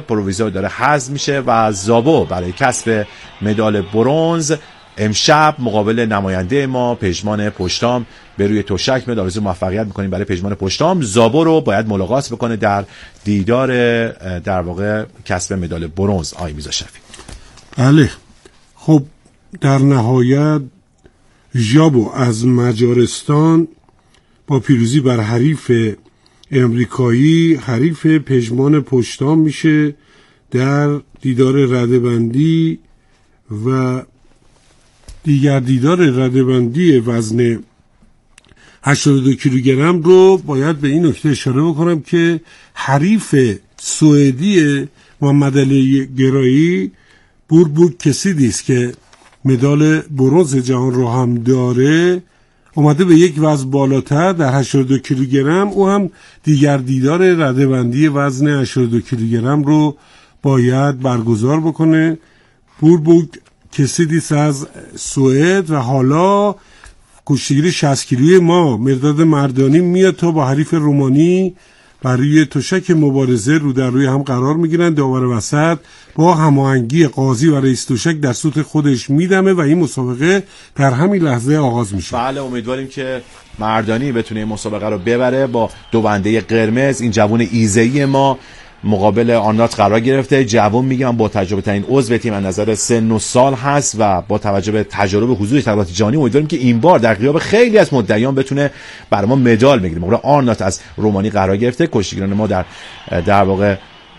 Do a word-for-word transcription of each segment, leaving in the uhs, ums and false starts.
پروویزور داره حذف میشه و زابو برای کسب مدال برنز امشب مقابل نماینده ما پژمان پشتام به روی تشک میاد. آرزوی موفقیت میکنیم برای پژمان پشتام. زابو رو باید ملاقات بکنه در دیدار در واقع کسب مدال برنز. آقای میرزا شفیع. بله خب در نهایت ژابو از مجارستان با پیروزی بر حریف امریکایی حریف پژمان پشتام میشه در دیدار رده‌بندی و دیگر دیدار رده‌بندی وزن هشتاد و دو کیلوگرم رو باید به این نکته اشاره بکنم که حریف سوئدی محمد علی گرایی بوربورگ کسیدیست که مدال برنز جهان رو هم داره اومده به یک وزن بالاتر در هشتاد و دو کیلوگرم. او هم دیگر دیدار رده‌بندی وزن هشتاد و دو کیلوگرم رو باید برگزار بکنه. بوربورگ کسیدیست از سوئد و حالا کشتیگیر شصت کیلویی ما مرداد مردانی میاد تا با حریف رومانی برای تشک مبارزه رو در روی هم قرار میگیرن. داور وسط با هماهنگی قاضی و رئیس تشک در سوت خودش میدمه و این مسابقه در همین لحظه آغاز میشه. بله امیدواریم که مردانی بتونه این مسابقه رو ببره. با دوبنده قرمز این جوان ایزه‌ای ما مقابل آرنات قرار گرفته. جوان میگم با تجربه ترین عضو تیم از نظر سن و سال هست و با توجه به تجربه حضور تقریبات جهانی امیدواریم که این بار در غیاب خیلی از مدعیان بتونه برای ما مدال بگیره. مقابل آرنات از رومانی قرار گرفته. کشتیگیران ما در در واقع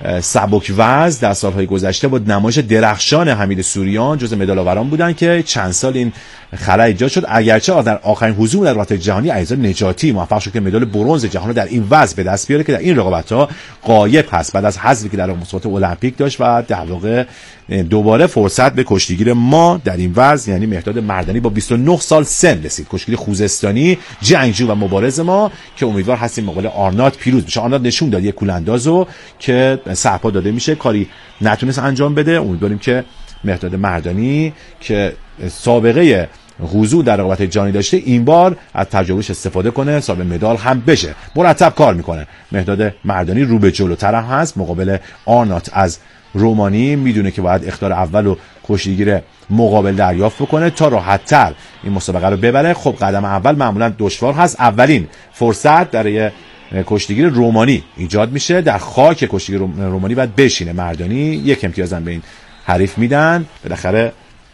سبک وزن در سالهای گذشته با نمایش درخشان حمید سوریان جزو مدال آوران بودن که چند سال این خلأ ایجاد شد. اگرچه در آخرین حضور در رقابت جهانی علیرضا نجاتی موفق شد که مدال برنز جهان رو در این وزن به دست بیاره که در این رقابت‌ها غایب هست بعد از حذفی که در مسابقات المپیک داشت و در واقع دوباره فرصت به کشتیگیر ما در این وزن یعنی مهداد مردانی با بیست و نه سال سن رسید. کشتیگیر خوزستانی جنگجو و مبارز ما که امیدوار هستیم مقابل آرنات پیروز بشه. آرنات نشون داد یک کولاندازو که سرپا داده میشه کاری نتونست انجام بده. امیدواریم که مهداد مردانی که سابقه حضور در رقابت جهانی داشته این بار از تجربهش استفاده کنه صاحب مدال هم بشه. مرتب کار میکنه. مهداد مردانی رو به جلوتر هم هست مقابل آرنات از رومانی. میدونه که باید اخطار اول و کشتیگیر مقابل دریافت بکنه تا راحت‌تر این مسابقه رو ببره. خب قدم اول معمولا دشوار هست. اولین فرصت برای کشتیگیر رومانی ایجاد میشه. در خاک کشتیگیر رومانی باید بشینه. مردانی یک امتیاز هم به این حریف میدن. بالاخره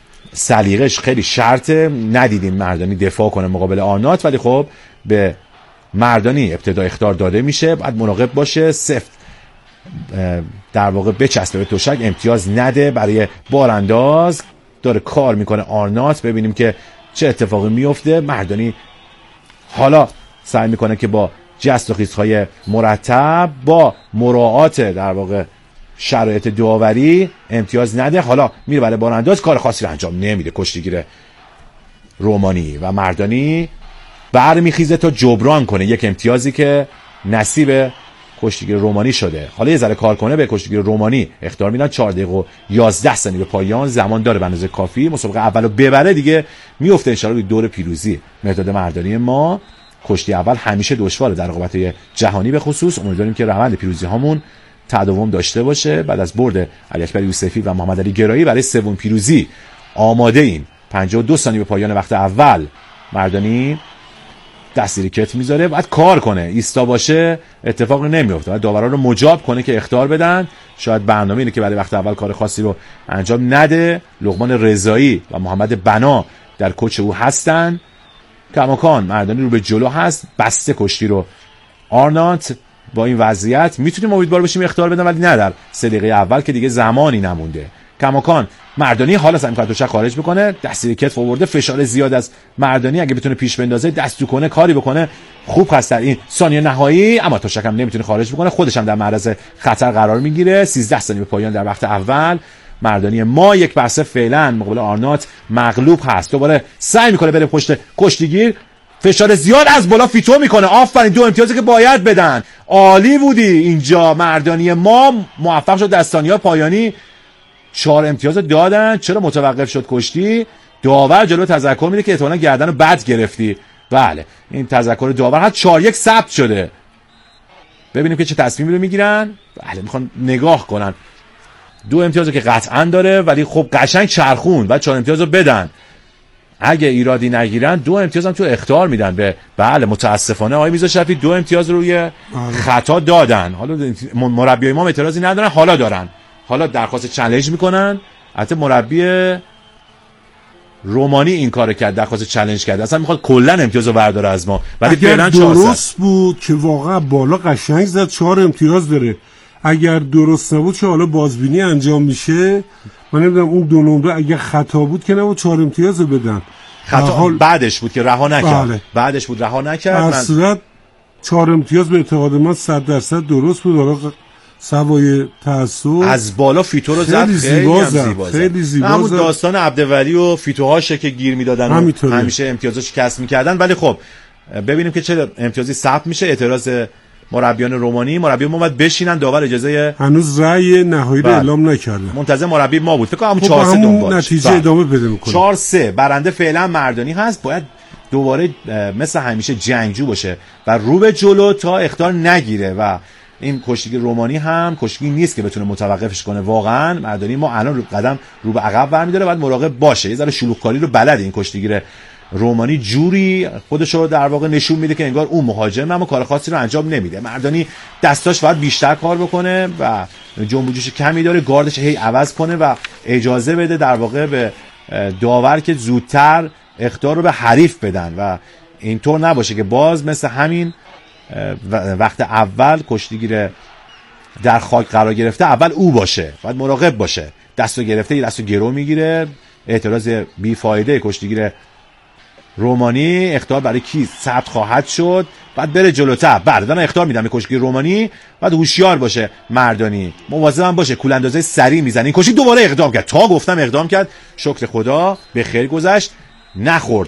سلیقش خیلی شرطه. ندیدیم مردانی دفاع کنه مقابل آرنات ولی خب به مردانی ابتدا اخطار داده میشه. بعد مراقب باشه سفت در واقع بچسبه به تشک امتیاز نده. برای بارانداز داره کار میکنه آرنات. ببینیم که چه اتفاقی میفته. مردانی حالا سعی میکنه که با جست و خیزهای مرتب با مراعات در واقع شرایط داوری امتیاز نده. حالا میره برای بارانداز کار خاصی رو انجام نمیده کشتیگیر رومانی و مردانی برمیخیزه تا جبران کنه یک امتیازی که نصیب کشتیگیر رومانی شده. حالا یه ذره کار کنه به کشتیگیر رومانی اخطار میدن. چهار دقیقه و یازده ثانیه به پایان زمان داره به اندازه کافی مسابقه اولو ببره دیگه میفته ان شاءالله دور پیروزی. مهداد مردانی ما کشتی اول همیشه دشواره در رقابت‌های جهانی به خصوص. امیدواریم که روند پیروزی هامون تداوم داشته باشه. بعد از برد علی اکبر یوسفی و محمد علی گرایی برای سوم پیروزی آماده این. پنجاه و دو ثانیه به پایان وقت اول مردانی دستیری کت میذاره. بعد کار کنه ایستا باشه اتفاقی نمیفته. بعد داورا رو مجاب کنه که اخطار بدن. شاید برنامه اینه که برای وقت اول کار خاصی رو انجام نده. لقمان رضایی و محمد بنا در کوچ او هستن. کماکان مردانی رو به جلو هست. بسته کشتی رو آرنات با این وضعیت میتونیم امیدوار باشیم اخطار بدن ولی نه در سه دقیقه اول که دیگه زمانی نمونده. کماکان مردانی حالا سعی می‌کنه تشک خارج بکنه. دستی کتف آورده. فشار زیاد از مردانی اگه بتونه پیش بندازه دستو کنه کاری بکنه خوب هست در این ثانیه نهایی. اما تشک هم نمیتونه خارج بکنه. خودش هم در معرض خطر قرار میگیره. سیزده ثانیه به پایان در وقت اول مردانی ما یک بر صفر فعلا مقابل آرنات مغلوب هست. دوباره سعی میکنه بره پشت کشتیگیر. فشار زیاد از بالا فیتو میکنه. آفرین دو امتیازی که باید بدن. عالی بودی اینجا. مردانی ما موفق شد در ثانیه پایانی چهار امتیاز دادن. چرا متوقف شد کشتی؟ داور جلو تذکر میده که احتمالاً گردن رو بد گرفتی. بله این تذکر داور هست. چهار یک ثبت شده. ببینیم که چه تصمیمی رو میگیرن. بله میخوان نگاه کنن دو امتیاز که قطعا داره، ولی خب قشنگ چرخون و چهار امتیاز رو بدن. اگه ایرادی نگیرن دو امتیاز هم تو اخطار میدن به بله متاسفانه آقای میرزا شفیعی دو امتیاز روی خطا دادن. حالا مربیای ما اعتراضی ندارن، حالا دارن حالا درخواست چالش میکنن. البته مربی رومانی این کارو کرد، درخواست چالش کرد، اصلا میخواد کلا امتیازو برداره از ما. ولی فعلا درست بود که واقعا بالا قشنگ زد چهار امتیاز داره. اگر درست نبود که حالا بازبینی انجام میشه، من نمیدونم اون دو نمره اگه خطا بود که نبود چهار امتیاز بدن. خطا حال... بعدش بود که رها نکرد. بله. بعدش بود رها نکرد. من صورت چهار امتیاز به اعتقاد من صد درصد درست بود. حالا سوای تعصب از بالا فیتو رو زد، خیلی زیبا زد، خیلی زیبا زد. همون داستان عبدولی و فیتوهاشه که گیر میدادن و همیشه امتیازش کسب میکردن. ولی خب ببینیم که چه امتیازی ثبت میشه. اعتراض مربیان رومانی، مربی ما باید بشینن، داور اجازه هنوز رأی نهایی رو اعلام نکرده، منتظر مربی ما بود. فکر کنم همون چهار سه دنبال نتیجه ادامه بده میکنه. چهار سه برنده فعلا مردانی هست. باید دوباره مثل همیشه جنگجو باشه و رو به جلو تا اخطار نگیره و این کشتیگیر رومانی هم کشتیگیر نیست که بتونه متوقفش کنه. واقعا مردانی ما الان رو قدم رو به عقب برمی‌داره، باید مراقب باشه. یه ذره شلوغکاری رو بلده این کشتیگیر رومانی، جوری خودش رو در واقع نشون میده که انگار اون مهاجم اما کار خاصی رو انجام نمیده. مردانی دستاش باید بیشتر کار بکنه و جنب و جوش کمی داره، گاردش هی عوض کنه و اجازه بده در واقع به داور که زودتر اخطار رو به حریف بدن و اینطور نباشه که باز مثل همین وقت اول کشتیگیر در خاک قرار گرفته اول او باشه. باید مراقب باشه، دستو گرفته دستو گرو میگیره. اعتراض بیفایده کشتیگیر رومانی، اخطار برای کی ثبت خواهد شد، بعد بره جلوتر. بعد دارن اخطار میدن به کشتیگیر رومانی، بعد هوشیار باشه مردانی، مواظب هم باشه، کولاندازای سریع میزنه. این کشتی دوباره اقدام کرد، تا گفتم اقدام کرد، شکر خدا به خیر گذشت، نخورد.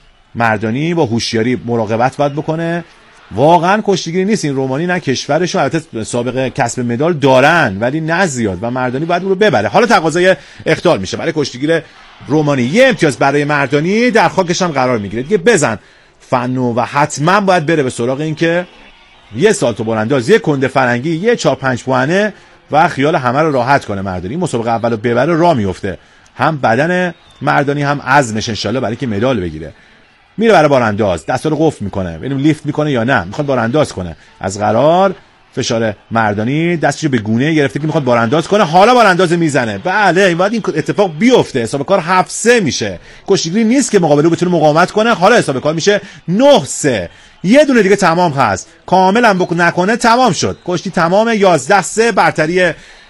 مردانی با هوشیاری مراقبت باید بکنه. واقعا کشتیگیری نیست این رومانی، نه کشورشون، البته سابقه کسب مدال دارن ولی نه زیاد و مردانی باید اون رو ببره. حالا تقاضای اخطار میشه برای کشتیگیر رومانی، یه امتیاز برای مردانی، در خاکش هم قرار میگیره دیگه. بزن فنو و حتما باید بره به سراغ این که یه سالتو برانداز، یه کنده فرنگی، یه چهار پنج پوانه و خیال همه رو راحت کنه. مردانی مسابقه اولو ببره راه میفته، هم بدن مردانی هم عزمش ان شاءالله برای که مدال بگیره. میره برای بارانداز، دستا رو قفل میکنه، ببینیم لیفت میکنه یا نه، میخواد بارانداز کنه. از قرار فشار مردانی دستشو به گونه گرفته که میخواد بارانداز کنه، حالا بارانداز میزنه. بله این باید این اتفاق بیفته. حساب کار هفت سه میشه. کشتیگیری نیست که مقابله بتونه مقاومت کنه. حالا حساب کار میشه نه سه. یه دونه دیگه تمام هست، کامل هم بکن نکنه تمام شد. کشتی تمام. یازده سه برتری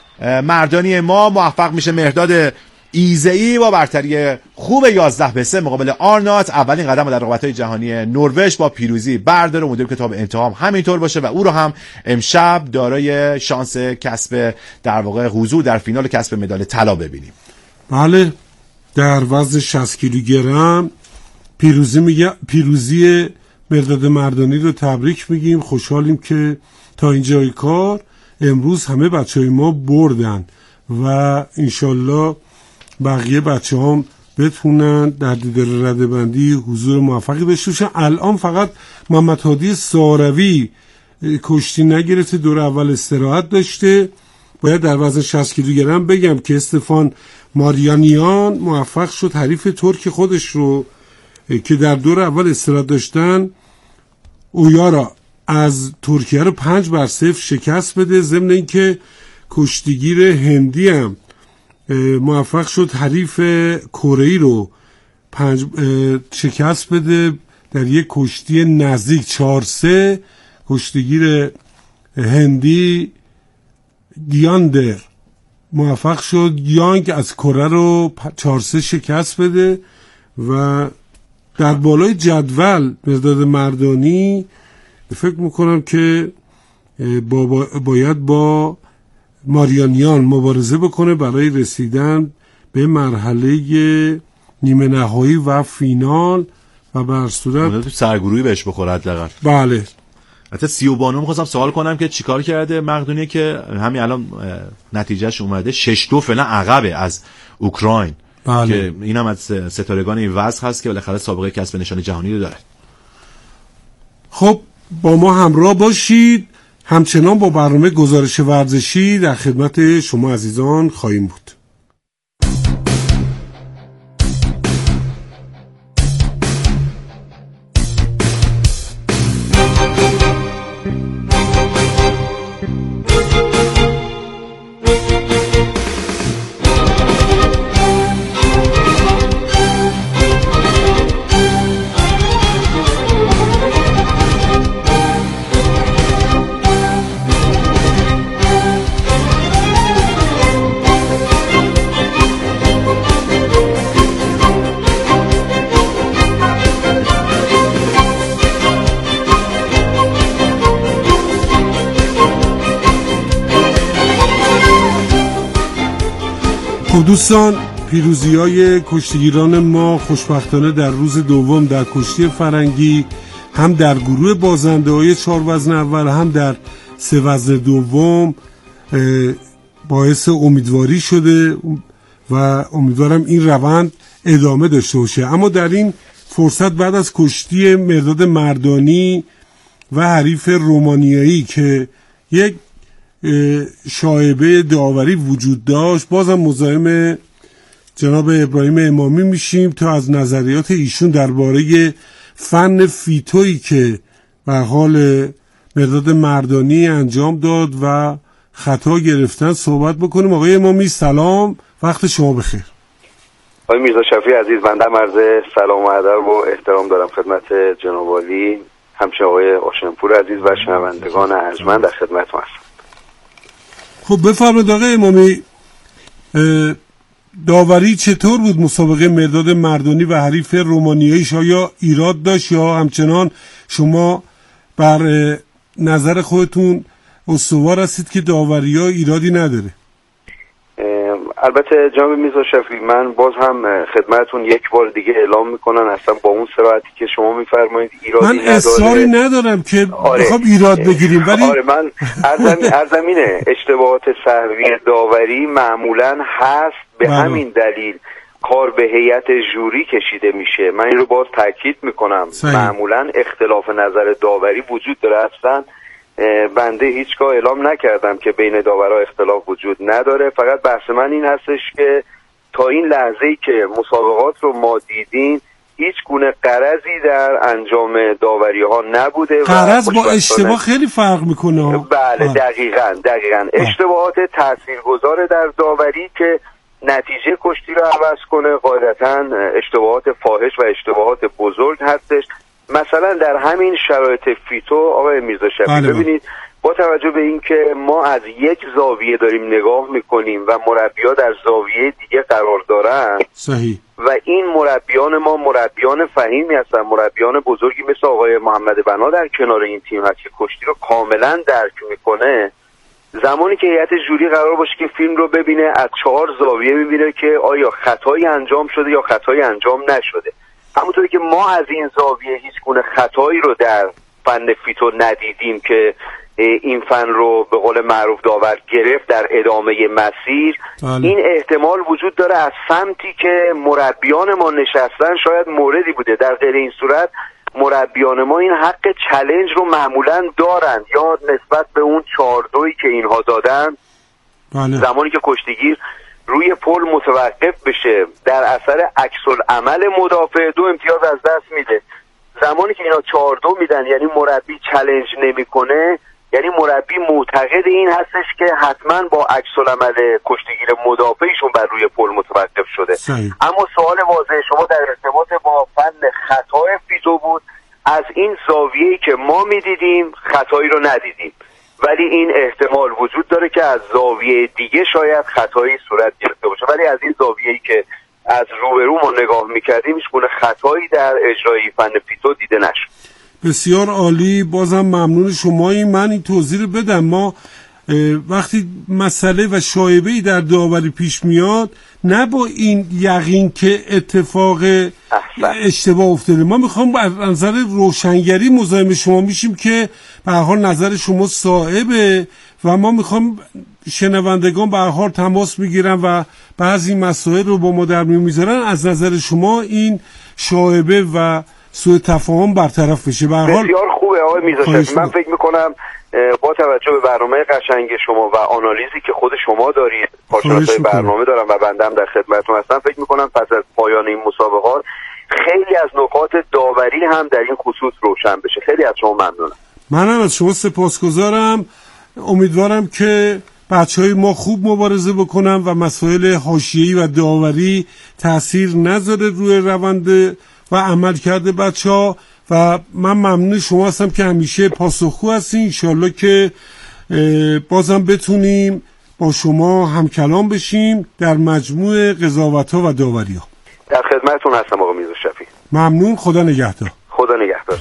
مردانی ما. موفق میشه مهرداد ایزئی با برتری خوب یازده به سه مقابل آرنات اولین قدم در رقابت‌های جهانی نروژ با پیروزی برداره. امیدواریم که تا به انتها همینطور باشه و او رو هم امشب دارای شانس کسب در واقع حضور در فینال کسب مدال طلا ببینیم. بله، در وزن شصت کیلوگرم پیروزی میگه پیروزی مرداد مردانی رو تبریک میگیم. خوشحالیم که تا اینجای کار امروز همه بچهای ما بردن و انشالله بقیه بچه هم بتونن در دیدار رده‌بندی حضور موفقی داشته باشن. الان فقط محمد هادی ساروی کشتی نگرفته، دور اول استراحت داشته. باید در وزن شصت کیلوگرم بگم که استفان ماریانیان موفق شد حریف ترک خودش رو که در دور اول استراحت داشتن اویا را از ترکیه رو پنج بر صفر شکست بده. ضمن اینکه کشتیگیر هندی هم موفق شد حریف کره‌ای رو پنج شکست بده در یک کشتی نزدیک چهار سه. کشتیگیر هندی گیاندر موفق شد یانگ از کره رو چهار سه شکست بده و در بالای جدول مرداد مردانی فکر میکنم که با با باید با ماریانیان مبارزه بکنه برای رسیدن به مرحله نیمه نهایی و فینال و بر صورت سرگروهی بهش بخوره حداقل. بله. حتی سیو بانو می‌خواستم سوال کنم که چیکار کرده مقدونی که همین الان نتیجهش اومده شش دو فعلا عقبه از اوکراین. بله. که اینم از ستارگان این وضع هست که بالاخره سابقه کسب نشان جهانی رو داره. خب با ما همراه باشید. همچنان با برنامه گزارش ورزشی در خدمت شما عزیزان خواهیم بود. دوستان، پیروزی‌های کشتیگیران ما خوشبختانه در روز دوم در کشتی فرنگی هم در گروه بازنده‌های چهار وزن اول هم در سه وزن دوم باعث امیدواری شده و امیدوارم این روند ادامه داشته باشه. اما در این فرصت بعد از کشتی مرداد مردانی و حریف رومانیایی که یک شایبه داوری وجود داشت، بازم مزاحم جناب ابراهیم امامی میشیم تا از نظریات ایشون درباره فن فیتویی که به حال مرداد مردانی انجام داد و خطا گرفتن صحبت بکنیم. آقای امامی سلام، وقت شما بخیر. آقای میرزا شفیع عزیز، بنده عرض سلام و ادب و احترام دارم خدمت جناب عالی، همچنین آقای آشنپور عزیز و شنوندگان ارجمند در خدمتتون هستم. خب بفرمایید آقای امامی، داوری چطور بود مسابقه مرداد مردانی و حریف رومانیاییش؟ آیا ایراد داشت یا همچنان شما بر نظر خودتون استوار هستید که داوری ها ایرادی نداره؟ البته جناب میرزا شفیع، من باز هم خدمتتون یک بار دیگه اعلام میکنم اصلا با اون صراحتی که شما میفرمایید ایرادی نداره. من اصراری ندارم که آره. بخوام ایراد بگیریم، ولی آره من ارزمینه اشتباهات سهوی داوری معمولا هست، به بله. همین دلیل کار به هیئت جوری کشیده میشه. من این رو باز تاکید میکنم، معمولا اختلاف نظر داوری وجود داره. اصلا بنده هیچگاه اعلام نکردم که بین داورها اختلاف وجود نداره، فقط بحث من این هستش که تا این لحظه‌ای که مسابقات رو ما دیدیم هیچ گونه غرضی در انجام داوری ها نبوده. غرض با اشتباه خیلی فرق میکنه. بله دقیقاً دقیقاً اشتباهات تاثیرگذار در داوری که نتیجه کشتی رو عوض کنه قاعدتاً اشتباهات فاحش و اشتباهات بزرگ هستش. مثلا در همین شرایط فیتو آقای میرزا شفیع، ببینید با توجه به اینکه ما از یک زاویه داریم نگاه میکنیم و مربی‌ها در زاویه دیگه قرار دارن، صحیح، و این مربیان ما مربیان فهیمی هستن، مربیان بزرگی مثل آقای محمد بنا در کنار این تیم هست که کشتی رو کاملا درک میکنه. زمانی که هیئت جوری قرار باشه که فیلم رو ببینه، از چهار زاویه میبینه که آیا خطایی انجام شده یا خطایی انجام نشده. همونطوری که ما از این زاویه هیچ گونه خطایی رو در فن فیتو ندیدیم که این فن رو به قول معروف داور گرفت در ادامه مسیر، بله. این احتمال وجود داره از سمتی که مربیان ما نشستن شاید موردی بوده. در غیر این صورت مربیان ما این حق چالش رو معمولا دارن، یا نسبت به اون چهار دویی که اینها دادن، بله. زمانی که کشتیگیر روی پل متوقف بشه در اثر عکس‌العمل مدافع دو امتیاز از دست میده. زمانی که اینا چهار دو میدن یعنی مربی چالش نمیکنه، یعنی مربی معتقد این هستش که حتما با عکس‌العمل کشتیگیر مدافعشون بر روی پل متوقف شده. صحیح. اما سوال واضح شما در ارتباط با فن خطای فیتو بود. از این زاویه‌ای که ما میدیدیم خطایی رو ندیدیم، ولی این احتمال وجود داره که از زاویه دیگه شاید خطایی صورت گرفته باشه، ولی از این زاویه‌ای که از روبرو ما نگاه میکردیم هیچ گونه خطایی در اجرای فن فیتو دیده نشد. بسیار عالی، بازم ممنون شمایی. من این توضیح رو بدم، ما وقتی مسئله و شایبه‌ای در داوری پیش میاد نه با این یقین که اتفاق اشتباه افتاده، ما میخوام از نظر روشنگری مزاحم شما میشیم که به هر حال نظر شما صائبه و ما میخوام شنوندگان به هر حال تماس میگیرن و بعضی مسائل رو با ما در میون میذارن. از نظر شما این شایبه و سوء تفاهم برطرف بشه. به هر حال بسیار خوبه آقای میرزاشفی. من فکر میکنم با توجه به برنامه قشنگ شما و آنالیزی که خود شما دارید، کارشناسای برنامه دارم و بنده هم در خدمتتون هستم، فکر میکنم پس از پایان این مسابقات خیلی از نکات داوری هم در این خصوص روشن بشه. خیلی از شما ممنونم. منم از شما سپاسگزارم. امیدوارم که بچهای ما خوب مبارزه بکنن و مسائل حاشیه‌ای و داوری تأثیر نذاره روی روند و عمل کرده بچه‌ها. و من ممنون شما هستم که همیشه پاسخگو هستین. انشالله که بازم بتونیم با شما همکلام بشیم در مجموع قضاوت‌ها و داوری‌ها. در خدمتتون هستم آقا میرزاشفی. ممنون. خدا نگهدار. خدا نگهدار.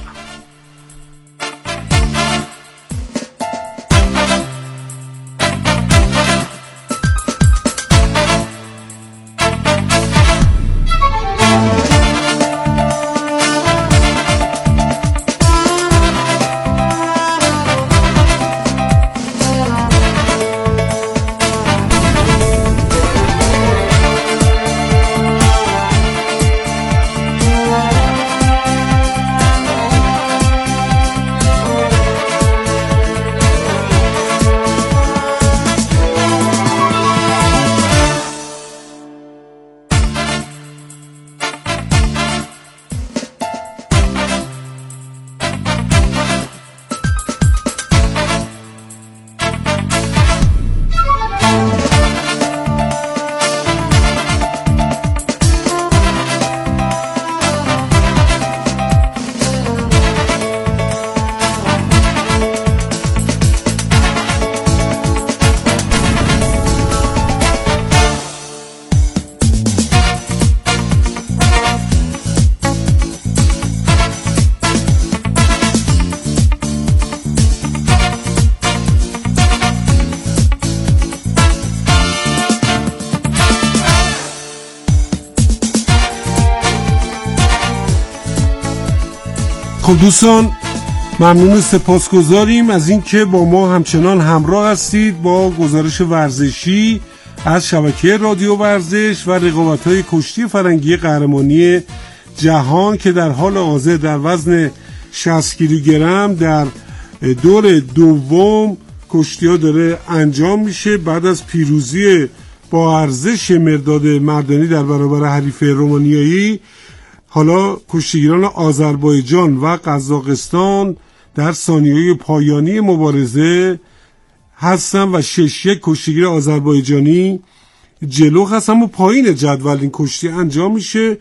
خب دوستان، ممنون، سپاسگزاریم از اینکه با ما همچنان همراه هستید با گزارش ورزشی از شبکه رادیو ورزش و رقابت‌های کشتی فرنگی قهرمانی جهان که در حال حاضر در وزن شصت کیلوگرم در دور دوم کشتی‌ها داره انجام میشه. بعد از پیروزی با ارزش مرداد مردانی در برابر حریف رومانیایی، حالا کشتیگیران آذربایجان و قزاقستان در ثانیه‌های پایانی مبارزه هستن و شش یک کشتیگیر آذربایجانی جلو هستن و پایین جدول این کشتی انجام میشه.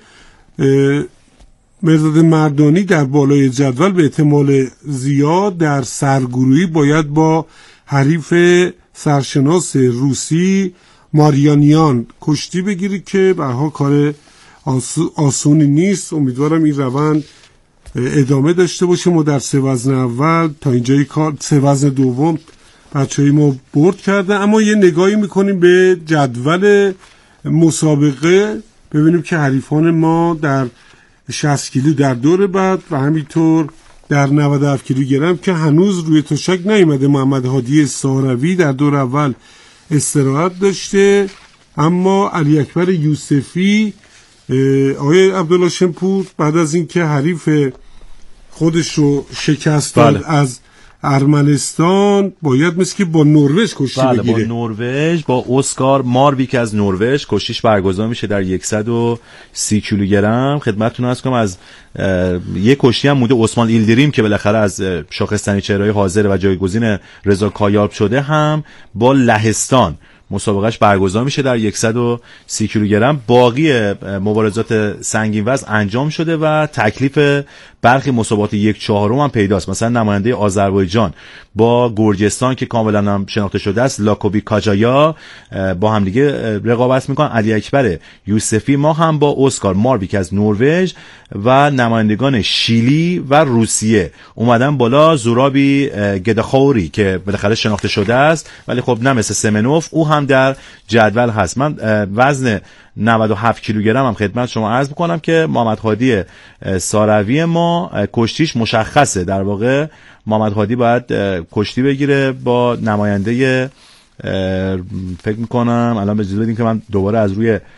مرداد مردانی در بالای جدول به احتمال زیاد در سرگروهی باید با حریف سرشناس روسی ماریانیان کشتی بگیری که به هر حال کار آسونی نیست. امیدوارم این روند ادامه داشته باشیم و در سه وزن اول تا اینجای کار سه وزن دوم بچه‌های ما برد کرده. اما یه نگاهی میکنیم به جدول مسابقه ببینیم که حریفان ما در شصت کیلو در دور بعد و همینطور در نود و هفت کیلوگرم که هنوز روی تشک نیامده. محمد هادی ساروی در دور اول استراحت داشته، اما علی اکبر یوسفی آقای عبدالله شمپور بعد از اینکه حریف خودش رو شکست داد بله. از ارمنستان باید مثل که با نروژ کشتی بله بگیره. با نروژ با اسکار مارویک از نروژ کشتیش برگزار میشه در صد و سی کیلوگرم. خدمتتون عرض کنم از یک کشتی هم مونده، عثمان ایلدریم که بالاخره از شاخصترین چهره‌های حاضر و جایگزین رضا کایارب شده هم با لهستان مسابقهش برگزار میشه در صد و سی کیلوگرم. باقی مبارزات سنگین وزن انجام شده و تکلیف برخی مسابقات یک چهارم هم پیداست. مثلا نماینده آذربایجان با گرجستان که کاملا هم شناخته شده است، لاکوبی کاجایا با هم دیگه رقابت میکنن. علی اکبر یوسفی ما هم با اسکار مارویک از نروژ و نمایندگان شیلی و روسیه اومدن بالا. زورابی گدخوری که بالاخره شناخته شده است ولی خب نه مثل سمنوف، او هم در جدول هست. من وزن نود و هفت کیلوگرم هم خدمت شما عرض میکنم که محمد هادی ساروی ما کشتیش مشخصه. در واقع محمد هادی باید کشتی بگیره با نماینده، فکر میکنم الان به اجازه بدین که من دوباره از روی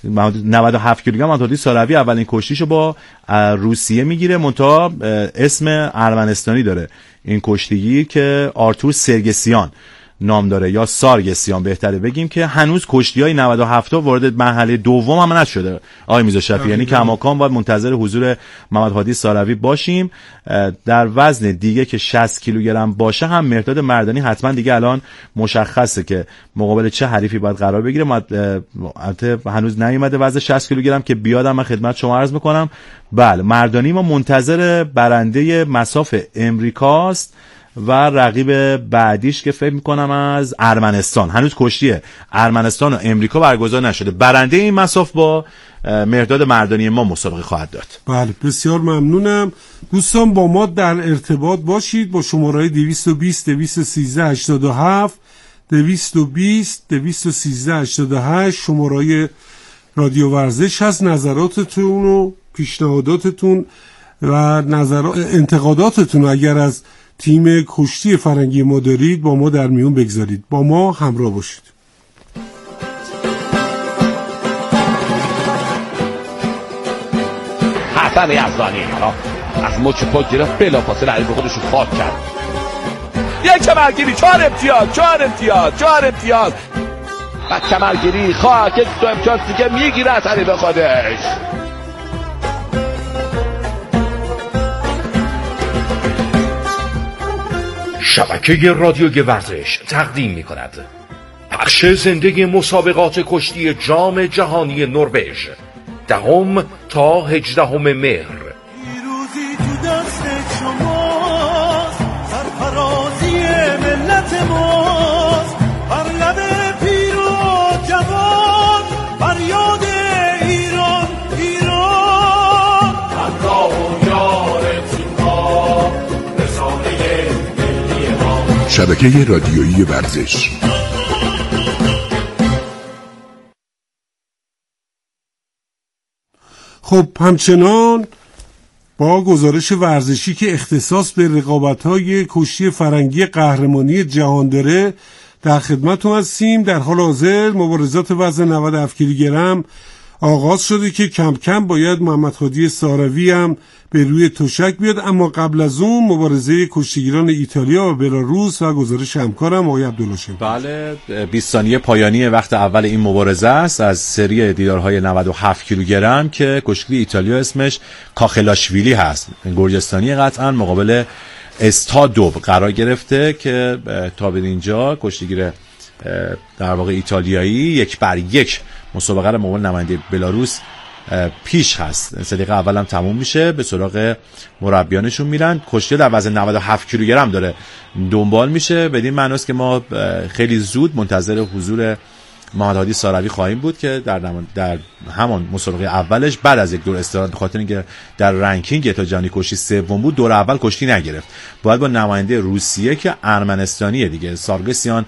نود و هفت کیلوگرم محمد هادی ساروی اولین کشتیشو با روسیه میگیره، منتها اسم ارمنستانی داره این کشتیگیر که آرتور سرگسیان نام داره یا سارگسیان بهتره بگیم، که هنوز کشتی‌های نود و هفت وارد مرحله دوم هم نشده آقای میرزا شفیعی، یعنی کماکان باید منتظر حضور محمد هادی ساروی باشیم. در وزن دیگه که شصت کیلوگرم باشه هم مرداد مردانی حتما دیگه الان مشخصه که مقابل چه حریفی باید قرار بگیره. البته هنوز نیومده وزن شصت کیلوگرم که بیادم من خدمت شما عرض میکنم. بله مردانی ما منتظر برنده مساف امریکاست و رقیب بعدیش که فکر میکنم از ارمنستان، هنوز کشتی ارمنستان و امریکا برگزار نشده. برنده این مساف با مرداد مردانی ما مسابقه خواهد داد. بله بسیار ممنونم. دوستان با ما در ارتباط باشید با شماره دویست و بیست دویست و سیزده هشتاد و هفت دویست و بیست دویست و سیزده هشتاد و هشت شماره رادیو ورزش هست. نظراتتون و پیشنهاداتتون و نظرات انتقاداتتون اگر از تیم کشتی فرنگی ما دارید با ما در میون بگذارید. با ما همراه باشید. حسن یزدانی از مچ پا گرفت بلافاصله علی به خودش رو خاک کرد. یک کمرگیری، چهار امتیاز چهار امتیاز چهار امتیاز و کمرگیری خاک، یک دو امتیاز دیگه میگیره از علی به خودش. شبکه رادیوی ورزش تقدیم می کند پخش زنده مسابقات کشتی جام جهانی نروژ دهم تا هجدهم مهر. پیروزی تو دست شماست، سرفرازی ملت ماست، بر لب پیر و جوان فریاد ایران ایران. همراه و یار تیم‌ها رسانه شبکه رادیویی ورزش. خب همچنان با گزارش ورزشی که اختصاص به رقابت‌های کشتی فرنگی قهرمانی جهان داره در خدمتتون هستیم. در حال حاضر مبارزات وزن نود و هفت کیلوگرم آغاز شده که کم کم باید محمد هادی ساروی هم به روی تشک بیاد، اما قبل از اون مبارزه کشتیگیران ایتالیا و بلاروس و گزارش همکارم آقای عبدالله شمس. بله بیست ثانیه پایانی وقت اول این مبارزه است از سری دیدارهای نود و هفت کیلوگرم که کشتیگیر ایتالیا اسمش کاخلاشویلی هست، گرجستانی قطعا، مقابل استادوب قرار گرفته که تا به اینجا کشتیگیر در واقع ایتالیایی یک بر یک مسابقه رو مقابل نماینده بلاروس پیش هست. سه دقیقه اول هم تموم میشه، به سراغ مربیانشون میرن. کشتی در وزن نود و هفت کیلوگرم داره دنبال میشه، بدین معناست که ما خیلی زود منتظر حضور محمد هادی ساروی خواهیم بود که در در همان مسابقه اولش بعد از یک دور استراحت به خاطر اینکه در رنکینگ تا جهانی کشتی سوم بود دور اول کشتی نگرفت، باید با نماینده روسیه که ارمنستانیه دیگه سارگسیان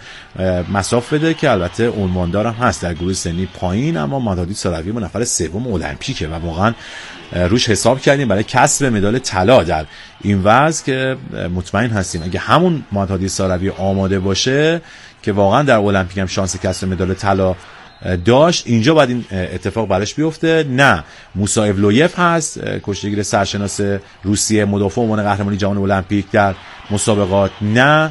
مساف بده که البته عنواندار هم هست در گروه سنی پایین، اما محمد هادی ساروی با نفر سوم المپیکه و واقعا روش حساب کردیم برای کسب مدال طلا در این وزن که مطمئن هستیم اگه همون محمد هادی ساروی آماده باشه که واقعا در المپیک هم شانس کسب مدال طلا داشت، اینجا باید این اتفاق براش بیفته. نه موسی اولویف هست کشتیگیر سرشناس روسیه مدافع عنوان قهرمانی جهان المپیک در مسابقات، نه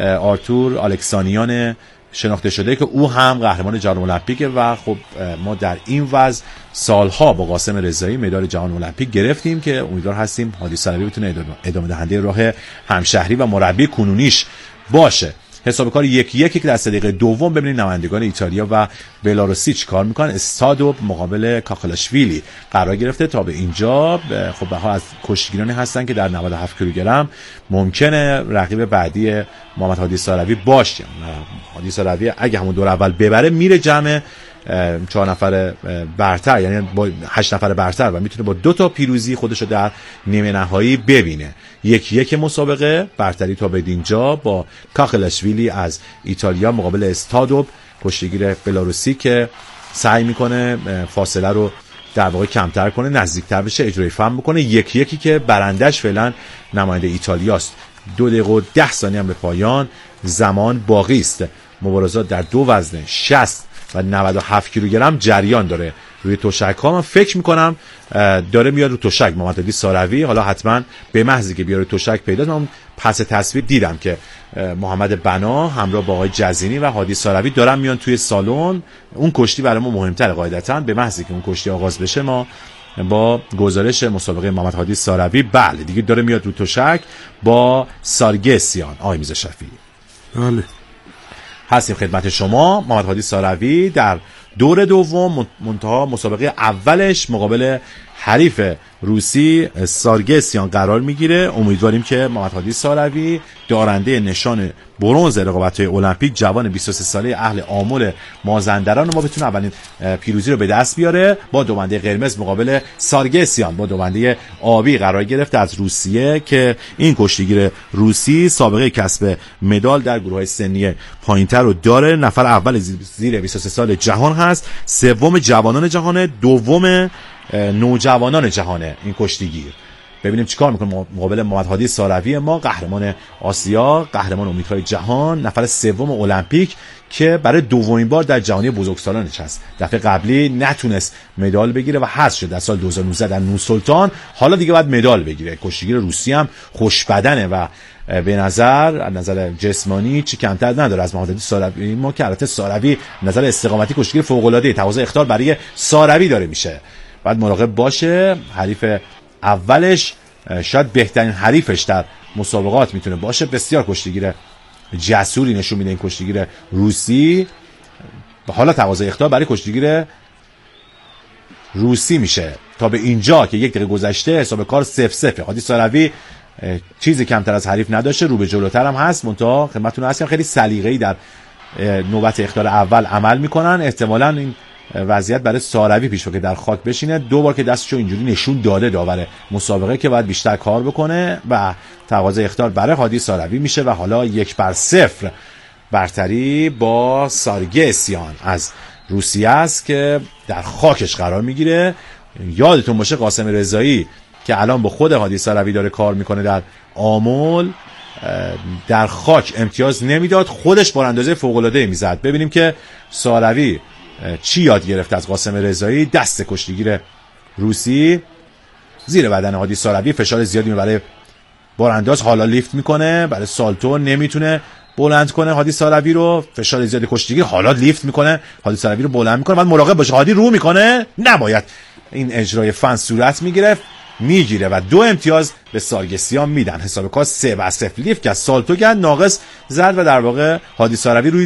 آرتور الکسانیان شناخته شده که او هم قهرمان جهان المپیکه و خب ما در این وضع سالها با قاسم رضایی مدال جهان المپیک گرفتیم که امیدوار هستیم هادی ساروی بتونه ادامه دهنده راه همشهری و مربی کنونیش باشه. حساب کار یکی یکی که در سه دقیقه دوم ببینید نمایندگان ایتالیا و بلاروسی چی کار میکنن. استادوب مقابل کاخلاشویلی قرار گرفته. تا به اینجا خب به ها از کشتیگیرانی هستن که در نود و هفت کیلوگرم ممکنه رقیب بعدی محمد هادی ساروی باشه. هادی ساروی اگه همون دور اول ببره میره جمع چهار نفر برتر، یعنی با هشت نفر برتر و میتونه با دو تا پیروزی خودشو در نیمه نهایی ببینه. یک یک مسابقه برتری تا به اینجا با کاخلاشویلی از ایتالیا مقابل استادوب کشتیگیر بلاروسی که سعی میکنه فاصله رو در واقع کمتر کنه، نزدیکتر بشه، اجرای فهم بکنه. یک یکی که برندش فعلا نماینده ایتالیاست. دو دقیقه و ده ثانیه هم به پایان زمان باقی است. مبارزات در دو وزن شصت و نود و هفت کیلوگرم جریان داره. روی تشک ها. من فکر میکنم داره میاد رو تشک محمد هادی ساروی. حالا حتما به محضی که بیاره تشک پیدا، من پس تصویر دیدم که محمد بنا همراه با آقای جزینی و هادی ساروی دارن میان توی سالن. اون کشتی برای ما مهمتره قاعدتاً. به محضی که اون کشتی آغاز بشه ما با گزارش مسابقه محمد هادی ساروی بله دیگه داره میاد رو تشک با سارگسیان. آقای میرزا شفیعی بله هستیم خدمت شما. محمد هادی ساروی در دور دوم منتها مسابقه اولش مقابل حریف روسی سارگسیان قرار میگیره. امیدواریم که محمد هادی ساروی دارنده نشان برنز رقابت‌های المپیک جوان بیست و سه ساله اهل آمل مازندران ما بتونه اولین پیروزی رو به دست بیاره. با دوبنده قرمز مقابل سارگسیان با دوبنده آبی قرار گرفته از روسیه که این کشتیگیر روسی سابقه کسب مدال در گروه‌های سنی پایین‌تر رو داره. نفر اول زیر بیست و سه سال جهان هست، سوم جوانان جهان، دوم نوجوانان جهانه این کشتیگیر. ببینیم چیکار میکنه مقابل محمد هادی ساروی ما، قهرمان آسیا، قهرمان امیدهای جهان، نفر سوم المپیک که برای دومین بار در جهانی بزرگسالان نشست. دفعه قبلی نتونست مدال بگیره و حذف شد در سال دو هزار و نوزده در نورسلطان. حالا دیگه باید مدال بگیره. کشتیگیر روسی هم خوش بدنه و به نظر از نظر جسمانی چی کمتر نداره از محمد هادی ساروی ما که البته ساروی نظر استقامتی کشتیگیر فوق العاده. تقاضای اخطار برای ساروی داره میشه. بعد مراقب باشه. حریف اولش شاید بهترین حریفش در مسابقات میتونه باشه. بسیار کشتیگیر جسوری نشون میده این کشتیگیر روسی. حالا تقاضای اخطار برای کشتیگیر روسی میشه. تا به اینجا که یک دقیقه گذشته حساب کار صفر صفر. هادی ساروی چیزی کمتر از حریف نداشته، رو به جلوتر هم هست. منتها خدمتتون هستم خیلی سلیقه‌ای در نوبت اخطار اول عمل میکنن. احتمالاً این وضعیت برای ساروی پیش که در خاک بشینه. دو بار که دستشو اینجوری نشون داده داور مسابقه که باید بیشتر کار بکنه و تقاضای اخطار برای هادی ساروی میشه و حالا یک بر صفر برتری با سارگسیان از روسیه است که در خاکش قرار میگیره. یادتون باشه قاسم رضایی که الان با خود هادی ساروی داره کار میکنه در آمل، در خاک امتیاز نمیداد، خودش بر اندازه فوق العاده میزد. ببینیم که ساروی چی یاد گرفت از قاسم رضایی. دست کشتیگیر روسی زیر بدن هادی ساروی، فشار زیادی برای بارانداز، حالا لیفت میکنه برای سالتو، نمیتونه بلند کنه هادی ساروی رو. فشار زیادی کشتیگیر، حالا لیفت میکنه هادی ساروی رو بلند میکنه. بعد مراقب باشه هادی رو میکنه، نباید این اجرای فن صورت میگیره میگیره و دو امتیاز به سارگسیان میدن. حساب کار سه بر صفر. لیفت که سالتو کرد، ناقص زد و در واقع هادی ساروی روی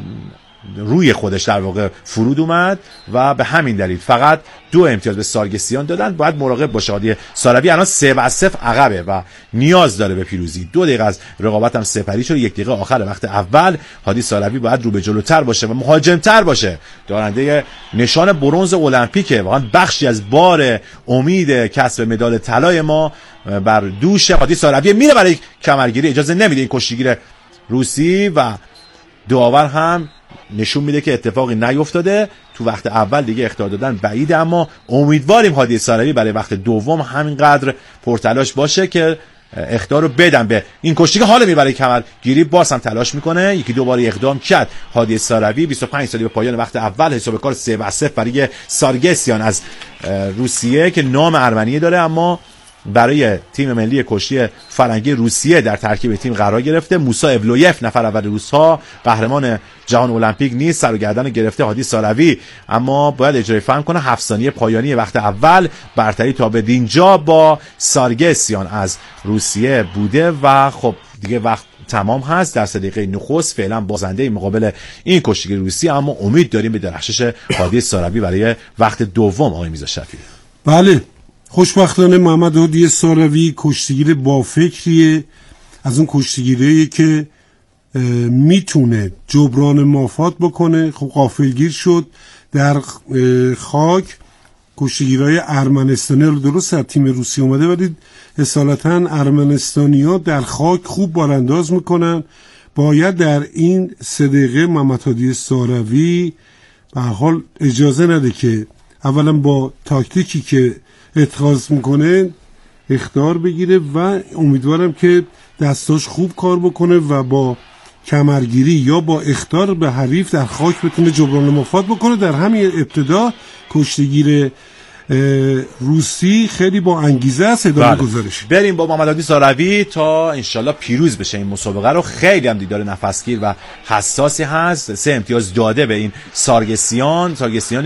روی خودش در واقع فرود اومد و به همین دلیل فقط دو امتیاز به سارگسیان دادن. باید مراقب باشه هادی ساروی الان سه بر صفر عقبه و نیاز داره به پیروزی. دو دقیقه از رقابت هم سپری شد. یک دقیقه آخر وقت اول هادی ساروی باید رو به جلوتر باشه و مهاجمتر باشه. دارنده نشان برنز المپیکه، واقعا بخشی از بار امید کسب مدال طلای ما بر دوش هادی ساروی میره برای کمرگیری. اجازه نمیده این کشتیگیر روسی و داور هم نشون میده که اتفاقی نیفتاده. تو وقت اول دیگه اخطار دادن بعیده، اما امیدواریم هادی ساروی برای وقت دوم همینقدر پرتلاش باشه که اخطار رو بدن به این کشتی که حالا میبره کمر گیری. باز هم تلاش میکنه، یکی دو بار اقدام کرد هادی ساروی. بیست و پنج سالی به پایان وقت اول حساب کار سه بر صفر برای سارگسیان از روسیه که نام ارمنی داره اما برای تیم ملی کشتی فرنگی روسیه در ترکیب تیم قرار گرفته. موسی اولویف نفر اول روس‌ها، قهرمان جهان المپیک نیست، سر و گردن گرفته هادی ساروی، اما باید اجرای فهم کنه. هفت ثانیه پایانی وقت اول برتری تا به دینجا با سارگسیان از روسیه بوده و خب دیگه وقت تمام هست. در سه دقیقه نخست فعلا بازنده مقابل این کشتیگیر روسی، اما امید داریم به درخشش هادی ساروی برای وقت دوم. آقای میرزا شفیعی بله، خوشبختانه محمد هادی ساروی کشتیگیر با فکریه، از اون کشتیگیریه که میتونه جبران مافات بکنه. خب غافلگیر شد در خاک. کشتیگیرای ارمنستانی رو درست از تیم روسی اومده ولی اصالتا ارمنستانی ها در خاک خوب بارانداز میکنن. باید در این سه دقیقه محمد هادی ساروی به حال اجازه نده که اولا با تاکتیکی که اتخاذ میکنه اخطار بگیره و امیدوارم که دستاش خوب کار بکنه و با کمرگیری یا با اخطار به حریف در خاک بتونه جبران مفاد بکنه. در همین ابتدا کشتیگیر روسی خیلی با انگیزه است. ادامه گزارش بریم با محمد عادی ساروی تا انشالله پیروز بشه این مسابقه رو. خیلی هم دیدار نفسگیر و حساسی هست. سه امتیاز داده به این سارگسیان. سارگسیان